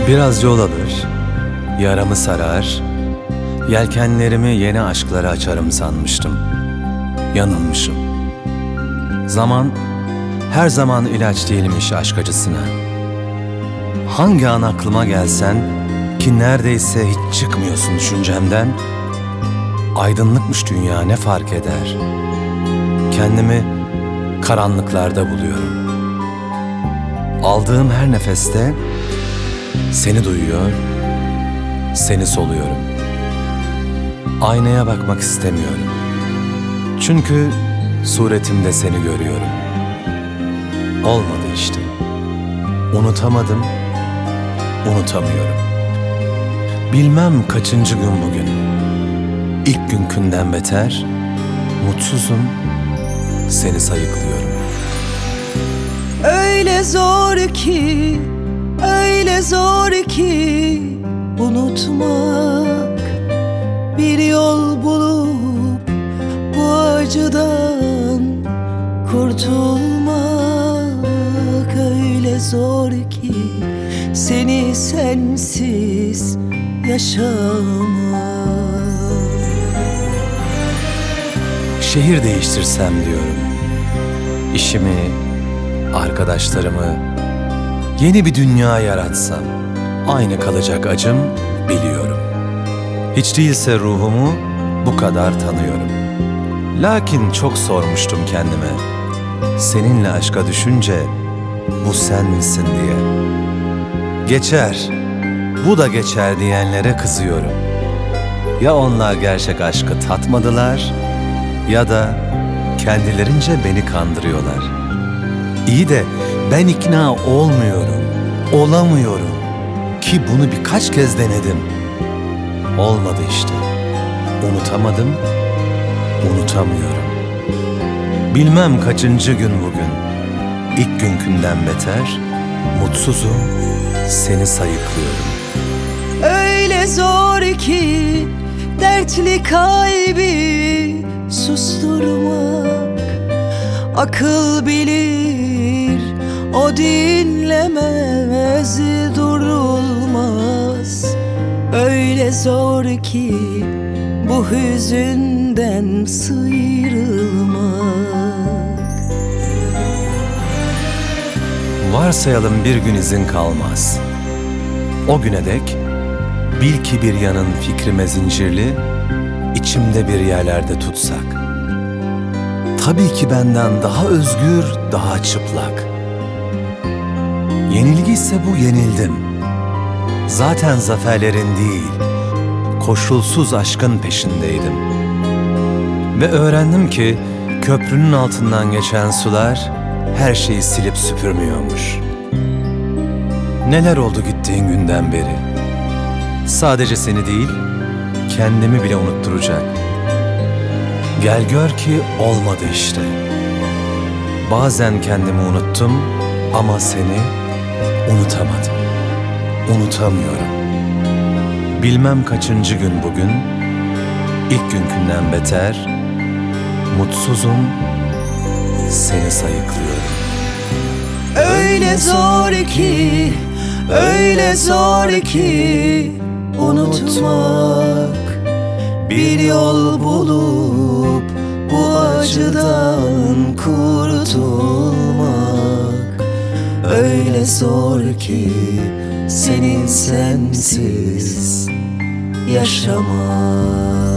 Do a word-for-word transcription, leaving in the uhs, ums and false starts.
Biraz yol alır, yaramı sarar, yelkenlerimi yeni aşklara açarım sanmıştım. Yanılmışım. Zaman her zaman ilaç değilmiş aşk acısına. Hangi an aklıma gelsen ki neredeyse hiç çıkmıyorsun düşüncemden, aydınlıkmış dünya ne fark eder? Kendimi karanlıklarda buluyorum. Aldığım her nefeste seni duyuyor, seni soluyorum. Aynaya bakmak istemiyorum. Çünkü suretimde seni görüyorum. Olmadı işte. Unutamadım, unutamıyorum. Bilmem kaçıncı gün bugün. İlk günkünden beter, mutsuzum, seni sayıklıyorum. Öyle zor ki, öyle zor ki unutmak, bir yol bulup bu acıdan kurtulmak. Öyle zor ki seni sensiz yaşamak. Şehir değiştirsem diyorum. İşimi, arkadaşlarımı, yeni bir dünya yaratsam aynı kalacak acım biliyorum. Hiç değilse ruhumu bu kadar tanıyorum. Lakin çok sormuştum kendime. Seninle aşka düşünce bu sen misin diye. Geçer, bu da geçer diyenlere kızıyorum. Ya onlar gerçek aşkı tatmadılar ya da kendilerince beni kandırıyorlar. İyi de ben ikna olmuyorum, olamıyorum ki bunu birkaç kez denedim. Olmadı işte. Unutamadım, unutamıyorum. Bilmem kaçıncı gün bugün. İlk günkünden beter, mutsuzum, seni sayıklıyorum. Öyle zor ki dertli kalbi susturmak. Akıl bilir, o dinlemez, durulmaz. Öyle zor ki bu hüzünden sıyrılmak. Varsayalım bir gün izin kalmaz. O güne dek bil ki bir yanın fikrime zincirli, içimde bir yerlerde tutsak. Tabii ki benden daha özgür, daha çıplak. Yenilgi ise bu, yenildim. Zaten zaferlerin değil, koşulsuz aşkın peşindeydim. Ve öğrendim ki köprünün altından geçen sular her şeyi silip süpürmüyormuş. Neler oldu gittiğin günden beri? Sadece seni değil, kendimi bile unutturacak. Gel gör ki olmadı işte. Bazen kendimi unuttum ama seni unutamadım. Unutamıyorum. Bilmem kaçıncı gün bugün, ilk günkünden beter, mutsuzum, seni sayıklıyorum. Öyle zor ki, öyle zor ki unutmak. Bir yol bulup bu acıdan kurtulmak. Öyle zor ki senin sensiz yaşamak.